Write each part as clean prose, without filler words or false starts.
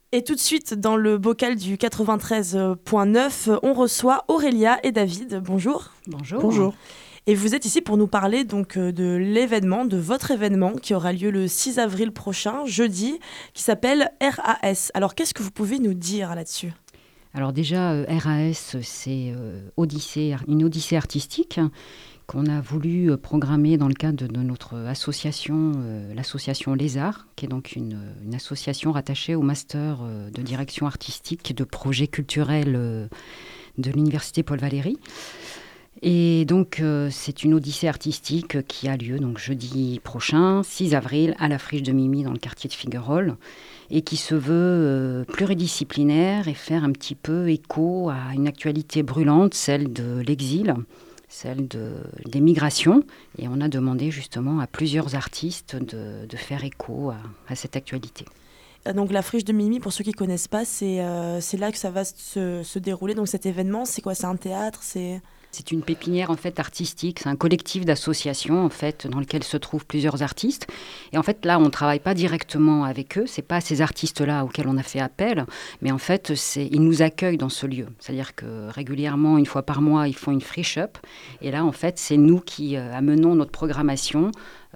Et tout de suite, dans le bocal du 93.9, on reçoit Aurélia et David. Bonjour. Bonjour. Bonjour. Et vous êtes ici pour nous parler donc de l'événement, de votre événement qui aura lieu le 6 avril prochain, jeudi, qui s'appelle RAS. Alors qu'est-ce que vous pouvez nous dire là-dessus ? Alors déjà, RAS, c'est une odyssée artistique qu'on a voulu programmer dans le cadre de notre association, l'association Les Arts, qui est donc une association rattachée au master de direction artistique et de projets culturels de l'université Paul Valéry. Et donc, c'est une odyssée artistique qui a lieu donc jeudi prochain, 6 avril, à la Friche de Mimi, dans le quartier de Figuerolles, et qui se veut pluridisciplinaire et faire un petit peu écho à une actualité brûlante, celle de l'exil, des migrations. Et on a demandé justement à plusieurs artistes de faire écho à cette actualité. Donc la Friche de Mimi, pour ceux qui ne connaissent pas, c'est là que ça va se dérouler. Donc cet événement, c'est quoi ? C'est un théâtre ? C'est une pépinière en fait artistique, c'est un collectif d'associations en fait dans lequel se trouvent plusieurs artistes. Et en fait là, on ne travaille pas directement avec eux, c'est pas ces artistes-là auxquels on a fait appel, mais en fait ils nous accueillent dans ce lieu. C'est-à-dire que régulièrement, une fois par mois, ils font une friche up. Et là, en fait, c'est nous qui amenons notre programmation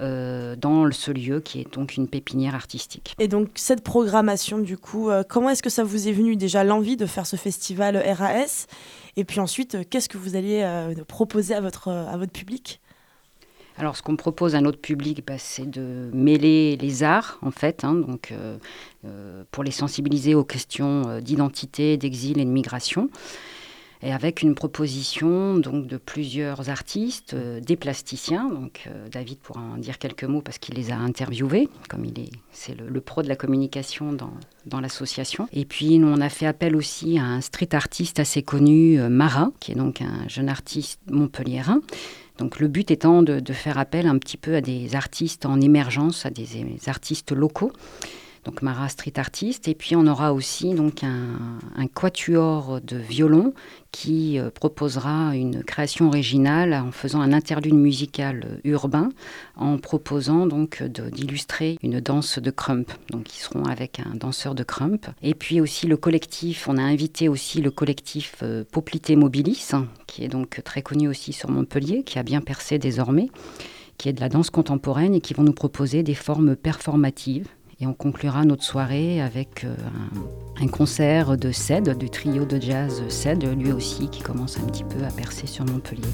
dans ce lieu qui est donc une pépinière artistique. Et donc cette programmation, du coup, comment est-ce que ça vous est venu déjà l'envie de faire ce festival RAS ? Et puis ensuite, qu'est-ce que vous alliez proposer à votre public ? Alors, ce qu'on propose à notre public, c'est de mêler les arts, en fait, pour les sensibiliser aux questions d'identité, d'exil et de migration. Et avec une proposition donc, de plusieurs artistes, des plasticiens. Donc, David pourra en dire quelques mots parce qu'il les a interviewés, comme c'est le pro de la communication dans l'association. Et puis, nous, on a fait appel aussi à un street artiste assez connu, Mara, qui est donc un jeune artiste montpelliérain. Donc, le but étant de faire appel un petit peu à des artistes en émergence, à des artistes locaux. Donc Mara, street artiste. Et puis on aura aussi donc un quatuor de violon qui proposera une création originale en faisant un interlude musical urbain, en proposant donc d'illustrer une danse de crump. Donc ils seront avec un danseur de crump. Et puis aussi le collectif, on a invité aussi le collectif Poplité Mobilis, qui est donc très connu aussi sur Montpellier, qui a bien percé désormais, qui est de la danse contemporaine et qui vont nous proposer des formes performatives. Et on conclura notre soirée avec un concert de Ced, du trio de jazz Ced, lui aussi, qui commence un petit peu à percer sur Montpellier.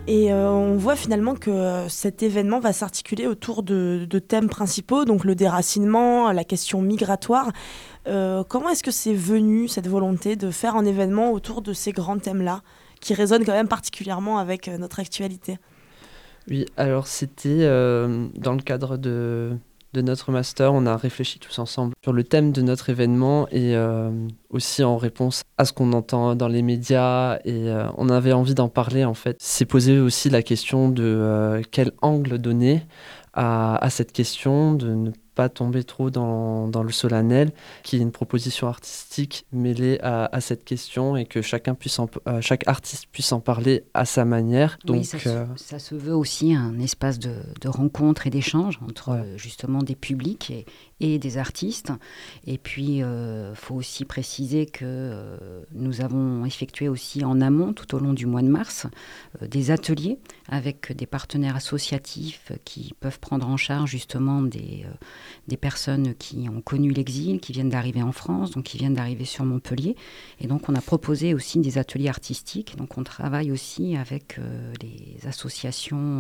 Et on voit finalement que cet événement va s'articuler autour de thèmes principaux, donc le déracinement, la question migratoire. Comment est-ce que c'est venu, cette volonté de faire un événement autour de ces grands thèmes-là, qui résonnent quand même particulièrement avec notre actualité? Oui, alors c'était dans le cadre de notre master, on a réfléchi tous ensemble sur le thème de notre événement et aussi en réponse à ce qu'on entend dans les médias et on avait envie d'en parler en fait. C'est posé aussi la question de quel angle donner à cette question, de ne pas tomber trop dans le solennel, qu'il y ait une proposition artistique mêlée à cette question et que chaque artiste puisse en parler à sa manière. Donc, oui, ça se veut aussi un espace de rencontre et d'échange entre justement des publics et des artistes. Et puis, faut aussi préciser que nous avons effectué aussi en amont, tout au long du mois de mars, des ateliers avec des partenaires associatifs qui peuvent prendre en charge justement des personnes qui ont connu l'exil, qui viennent d'arriver en France, donc qui viennent d'arriver sur Montpellier. Et donc, on a proposé aussi des ateliers artistiques. Donc, on travaille aussi avec les associations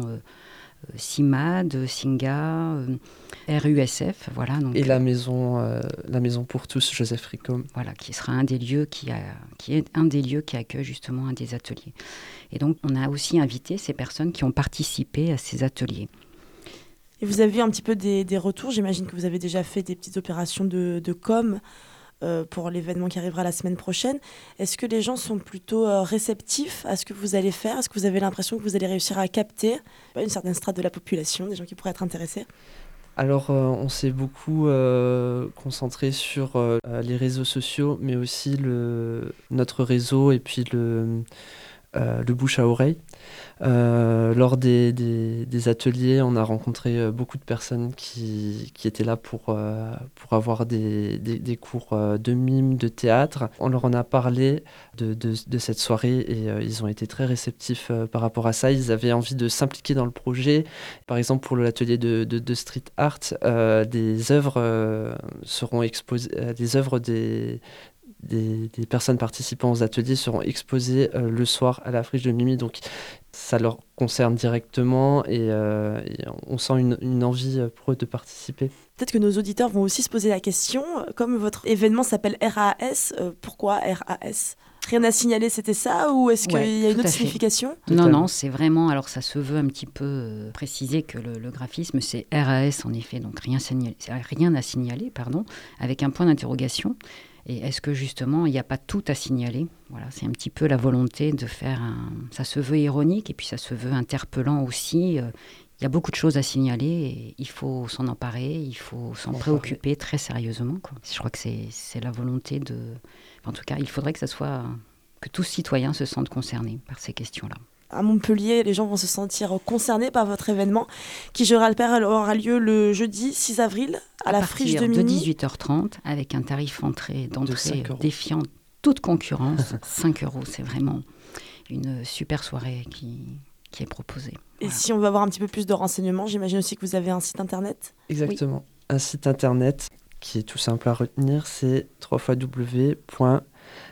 CIMAD, SINGA, RUSF, voilà. Donc, et la maison pour tous, Joseph Ricom. Voilà, qui sera un des lieux qui est un des lieux qui accueille justement un des ateliers. Et donc, on a aussi invité ces personnes qui ont participé à ces ateliers. Et vous avez un petit peu des retours, j'imagine que vous avez déjà fait des petites opérations de com pour l'événement qui arrivera la semaine prochaine. Est-ce que les gens sont plutôt réceptifs à ce que vous allez faire? Est-ce que vous avez l'impression que vous allez réussir à capter une certaine strate de la population, des gens qui pourraient être intéressés? Alors, on s'est beaucoup concentré sur les réseaux sociaux, mais aussi notre réseau et puis le bouche à oreille. Lors des ateliers, on a rencontré beaucoup de personnes qui étaient là pour avoir des cours de mime, de théâtre. On leur en a parlé de cette soirée et ils ont été très réceptifs par rapport à ça. Ils avaient envie de s'impliquer dans le projet. Par exemple, pour l'atelier de street art, des œuvres seront exposées, des œuvres des personnes participant aux ateliers seront exposées le soir à la friche de Mimi, donc ça leur concerne directement et on sent une envie pour eux de participer. Peut-être que nos auditeurs vont aussi se poser la question, comme votre événement s'appelle RAS, pourquoi RAS ? Rien à signaler, c'était ça, ou est-ce qu'il y a une autre signification ? Non, c'est vraiment, alors ça se veut un petit peu préciser que le graphisme c'est RAS en effet, donc rien à signaler, avec un point d'interrogation. Et est-ce que justement, il n'y a pas tout à signaler ? Voilà, c'est un petit peu la volonté de faire ça se veut ironique et puis ça se veut interpellant aussi. Il y a beaucoup de choses à signaler et il faut s'en emparer, il faut s'en préoccuper très sérieusement, quoi. Je crois que c'est la volonté de... En tout cas, il faudrait que tous citoyens se sentent concernés par ces questions-là. À Montpellier, les gens vont se sentir concernés par votre événement, qui, je rappelle, aura lieu le jeudi 6 avril à la friche de Mimi. De 18h30, avec un tarif d'entrée défiant toute concurrence. 5 €, c'est vraiment une super soirée qui est proposée. Et si on veut avoir un petit peu plus de renseignements, j'imagine aussi que vous avez un site internet ? Exactement, oui. Un site internet qui est tout simple à retenir, c'est www.lesarts,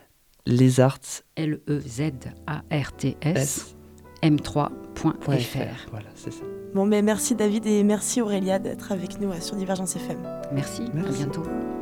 LEZARTS m3.fr. Voilà, c'est ça. Bon, mais merci David et merci Aurélia d'être avec nous sur Divergence FM. Merci. À bientôt.